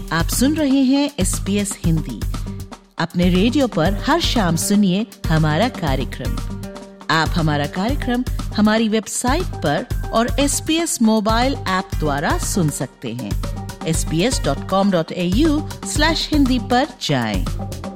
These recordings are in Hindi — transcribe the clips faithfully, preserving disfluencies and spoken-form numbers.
आप सुन रहे हैं एस बी एस हिंदी। अपने रेडियो पर हर शाम सुनिए हमारा कार्यक्रम। आप हमारा कार्यक्रम हमारी वेबसाइट पर और S B S mobile app द्वारा सुन सकते हैं। S B S dot com dot A U slash Hindi पर जाएं।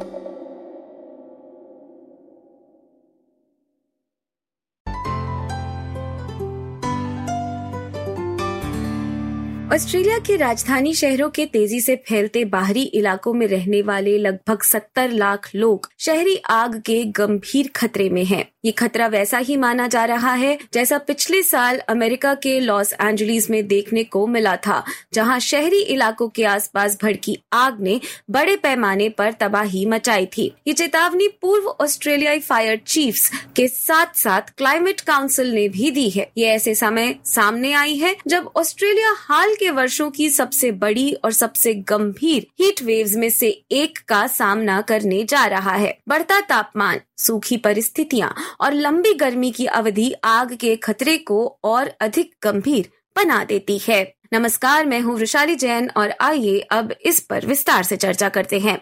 ऑस्ट्रेलिया के राजधानी शहरों के तेजी से फैलते बाहरी इलाकों में रहने वाले लगभग सत्तर लाख लोग शहरी आग के गंभीर खतरे में हैं। ये खतरा वैसा ही माना जा रहा है जैसा पिछले साल अमेरिका के लॉस एंजलिस में देखने को मिला था, जहां शहरी इलाकों के आसपास भड़की आग ने बड़े पैमाने पर तबाही मचाई थी। ये चेतावनी पूर्व ऑस्ट्रेलियाई फायर चीफ्स के साथ साथ क्लाइमेट काउंसिल ने भी दी है। ये ऐसे समय सामने आई है जब ऑस्ट्रेलिया हाल के वर्षों की सबसे बड़ी और सबसे गंभीर हीट वेव्स में से एक का सामना करने जा रहा है। बढ़ता तापमान, सूखी परिस्थितियां और लंबी गर्मी की अवधि आग के खतरे को और अधिक गंभीर बना देती है। नमस्कार, मैं हूँ वृषाली जैन और आइए अब इस पर विस्तार से चर्चा करते हैं।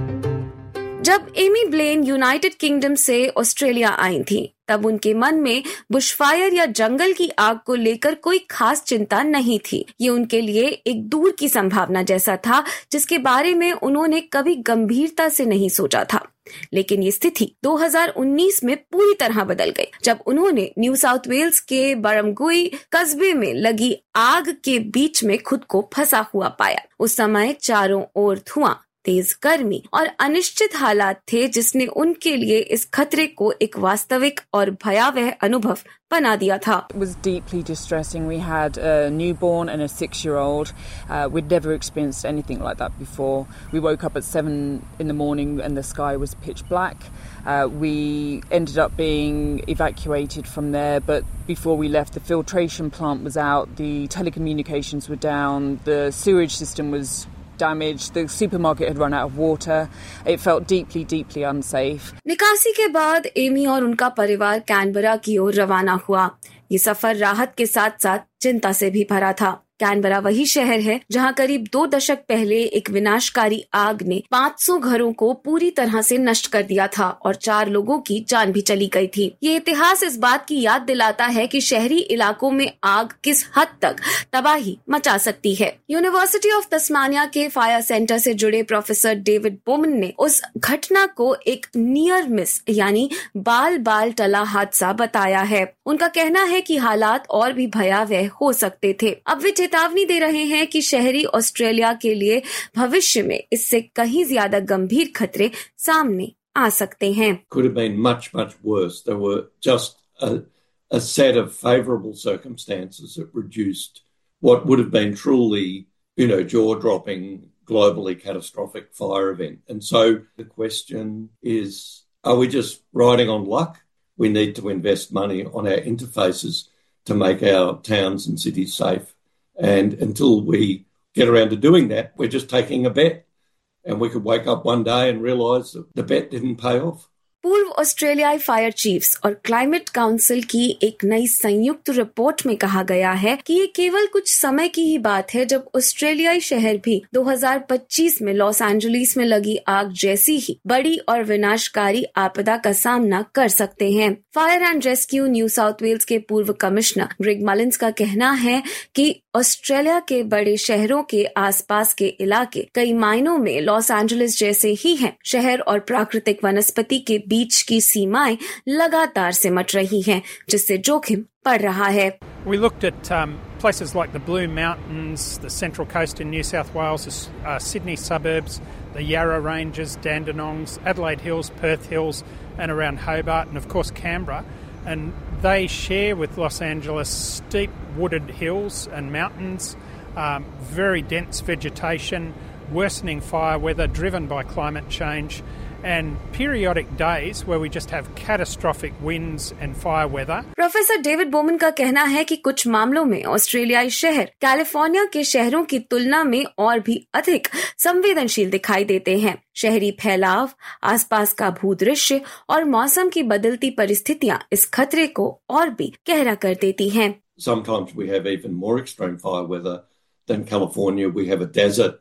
जब एमी ब्लेन यूनाइटेड किंगडम से ऑस्ट्रेलिया आई थी, तब उनके मन में बुशफायर या जंगल की आग को लेकर कोई खास चिंता नहीं थी। ये उनके लिए एक दूर की संभावना जैसा था, जिसके बारे में उन्होंने कभी गंभीरता से नहीं सोचा था। लेकिन ये स्थिति दो हज़ार उन्नीस में पूरी तरह बदल गई, जब उन्होंने न्यू साउथ वेल्स के बरमगुई कस्बे में लगी आग के बीच में खुद को फंसा हुआ पाया। उस समय चारों ओर धुआं, तेज गर्मी और अनिश्चित हालात थे, जिसने उनके लिए इस खतरे को एक वास्तविक और भयावह अनुभव बना दिया था। It was deeply distressing. We had a newborn and a six-year-old. Uh, we'd never experienced anything like that before. We woke up at seven in the morning and the sky was pitch black. Uh, we ended up being evacuated from there, but before we left, the filtration plant was out, the telecommunications were down, the sewage system was damaged, the supermarket had run out of water. It felt deeply, deeply unsafe. निकासी के बाद एमी और उनका परिवार कैनबरा की ओर रवाना हुआ। ये सफर राहत के साथ साथ चिंता से भी भरा था। कैनबरा वही शहर है जहां करीब दो दशक पहले एक विनाशकारी आग ने पाँच सौ घरों को पूरी तरह से नष्ट कर दिया था और चार लोगों की जान भी चली गई थी। ये इतिहास इस बात की याद दिलाता है कि शहरी इलाकों में आग किस हद तक तबाही मचा सकती है। यूनिवर्सिटी ऑफ तस्मानिया के फायर सेंटर से जुड़े प्रोफेसर डेविड बोमन ने उस घटना को एक नियर मिस यानी बाल बाल टला हादसा बताया है। उनका कहना है कि हालात और भी भयावह हो सकते थे। अब वे चेतावनी दे रहे हैं कि शहरी ऑस्ट्रेलिया के लिए भविष्य में इससे कहीं ज्यादा गंभीर खतरे सामने आ सकते हैं। Could have been much, much worse. There were just a, a set of favourable circumstances that reduced what would have been truly, you know, jaw-dropping, globally catastrophic fire event. And so the question is, are we just riding on luck? We need to invest money on our interfaces to make our towns and cities safe. And until we get around to doing that, we're just taking a bet. And we could wake up one day and realise that the bet didn't pay off. पूर्व ऑस्ट्रेलियाई फायर चीफ्स और क्लाइमेट काउंसिल की एक नई संयुक्त रिपोर्ट में कहा गया है कि ये केवल कुछ समय की ही बात है जब ऑस्ट्रेलियाई शहर भी दो हज़ार पच्चीस में लॉस एंजलिस में लगी आग जैसी ही बड़ी और विनाशकारी आपदा का सामना कर सकते हैं। Fire and rescue New South Wales के पूर्व कमिश्नर ग्रेग मलिन्स का कहना है कि ऑस्ट्रेलिया के बड़े शहरों के आसपास के इलाके कई मायनों में लॉस एंजलिस जैसे ही हैं। शहर और प्राकृतिक वनस्पति के बीच की सीमाएं लगातार सिमट रही हैं, जिससे जोखिम बढ़ रहा है। We looked at um, places like the Blue Mountains, the Central Coast in New South Wales, uh, Sydney suburbs, the Yarra Ranges, Dandenongs, Adelaide Hills, Perth Hills, and around Hobart, and of course Canberra. And they share with Los Angeles steep wooded hills and mountains, um, very dense vegetation, worsening fire weather driven by climate change, and periodic days where we just have catastrophic winds and fire weather. Professor David Bowman का कहना है कि कुछ मामलों में ऑस्ट्रेलियाई शहर कैलिफोर्निया के शहरों की तुलना में और भी अधिक संवेदनशील दिखाई देते हैं। शहरी फैलाव, आसपास का भूदृश्य और मौसम की बदलती परिस्थितियां इस खतरे को और भी गहरा कर देती हैं। Sometimes we have even more extreme fire weather than California. We have a desert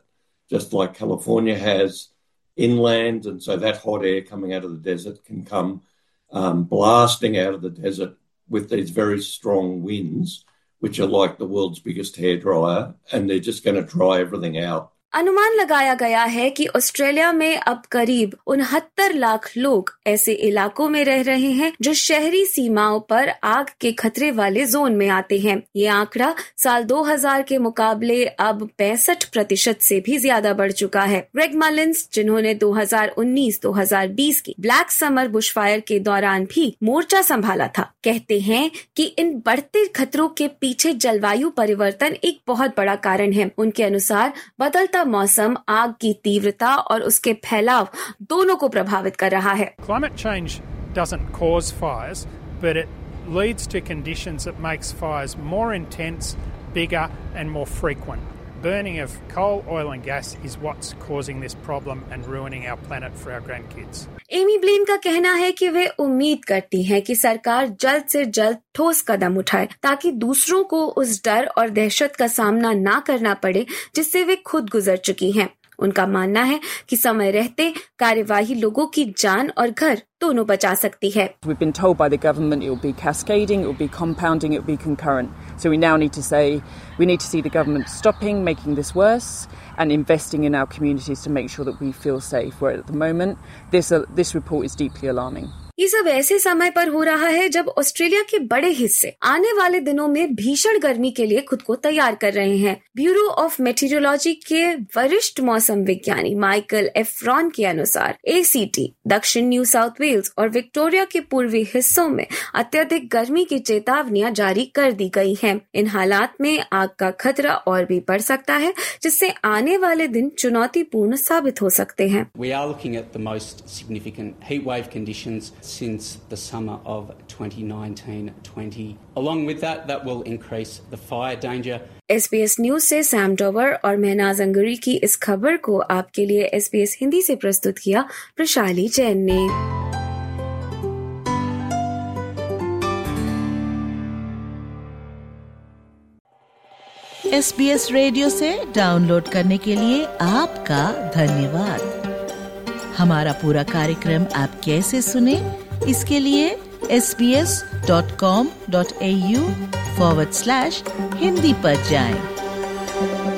just like California has inland, and so that hot air coming out of the desert can come um, blasting out of the desert with these very strong winds, which are like the world's biggest hairdryer, and they're just going to dry everything out. अनुमान लगाया गया है कि ऑस्ट्रेलिया में अब करीब उनहत्तर लाख लोग ऐसे इलाकों में रह रहे हैं जो शहरी सीमाओं पर आग के खतरे वाले जोन में आते हैं। ये आंकड़ा साल दो हज़ार के मुकाबले अब पैंसठ प्रतिशत से भी ज्यादा बढ़ चुका है। ग्रेग मलिन्स, जिन्होंने दो हज़ार उन्नीस दो हज़ार बीस की ब्लैक समर बुशफायर के दौरान भी मोर्चा संभाला था, कहते हैं कि इन बढ़ते खतरों के पीछे जलवायु परिवर्तन एक बहुत बड़ा कारण है। उनके अनुसार बदलता मौसम आग की तीव्रता और उसके फैलाव दोनों को प्रभावित कर रहा है। Climate change doesn't cause fires, but it leads to conditions that makes fires more intense, bigger and more frequent. Burning of coal, oil and gas is what's causing this problem and ruining our planet for our grandkids. Amy Blain का कहना है कि वे उम्मीद करती हैं कि सरकार जल्द से जल्द ठोस कदम उठाए ताकि दूसरों को उस डर और दहशत का सामना ना करना पड़े जिससे वे खुद गुजर चुकी हैं। उनका मानना है कि समय रहते कार्यवाही लोगों की जान और घर दोनों बचा सकती है। We've been told by the government it will be cascading, it will be compounding, it will be concurrent. So we now need to say we need to see the government stopping making this worse and investing in our communities to make sure that we feel safe. Where at the moment this uh, this report is deeply alarming. ये सब ऐसे समय पर हो रहा है जब ऑस्ट्रेलिया के बड़े हिस्से आने वाले दिनों में भीषण गर्मी के लिए खुद को तैयार कर रहे हैं। ब्यूरो ऑफ मेटीरियोलॉजी के वरिष्ठ मौसम विज्ञानी माइकल एफ्रॉन के अनुसार एसीटी, दक्षिण न्यू साउथ वेल्स और विक्टोरिया के पूर्वी हिस्सों में अत्यधिक गर्मी की चेतावनियां जारी कर दी गई हैं। इन हालात में आग का खतरा और भी बढ़ सकता है, जिससे आने वाले दिन चुनौतीपूर्ण साबित हो सकते हैं। We are looking at the most significant heat wave conditions since the summer of twenty nineteen twenty. Along with that, that will increase the fire danger. S B S news से सैम डोवर और महनाज अंगुरी की इस खबर को आपके लिए एस बी एस हिंदी से प्रस्तुत किया प्रशाली जैन ने। एस बी एस रेडियो से डाउनलोड करने के लिए आपका धन्यवाद। हमारा पूरा कार्यक्रम आप कैसे सुने, इसके लिए S B S dot com dot A U forward slash Hindi पर जाएं।